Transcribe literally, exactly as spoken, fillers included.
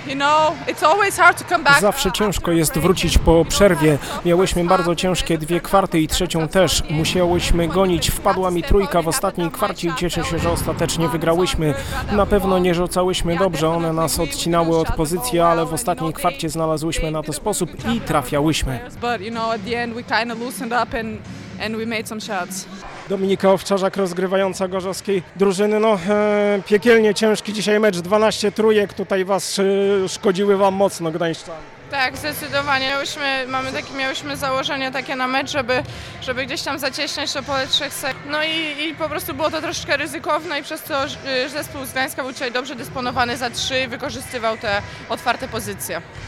you know, it's always hard to come back. Zawsze ciężko jest wrócić po przerwie. Miałyśmy bardzo ciężkie dwie kwarty i trzecią też. Musiałyśmy gonić. Wpadła mi trójka w ostatniej kwarcie i cieszę się, że ostatecznie wygrałyśmy. Na pewno nie rzucałyśmy dobrze, one nas odcinały od pozycji, ale w ostatniej kwarcie znalazłyśmy na to sposób i trafiałyśmy. But you know, at the end we kind of loosened up and and we made some shots. Dominika Owczarzak, rozgrywająca gorzowskiej drużyny. No, e, piekielnie ciężki dzisiaj mecz, dwanaście trójek, tutaj was e, szkodziły wam mocno gdańszczanie. Tak, zdecydowanie. Miałyśmy, mamy takie, miałyśmy założenia takie na mecz, żeby, żeby gdzieś tam zacieśniać to pole trzech sekund. No i, i po prostu było to troszeczkę ryzykowne i przez to y, zespół z Gdańska był dzisiaj dobrze dysponowany za trzy i wykorzystywał te otwarte pozycje.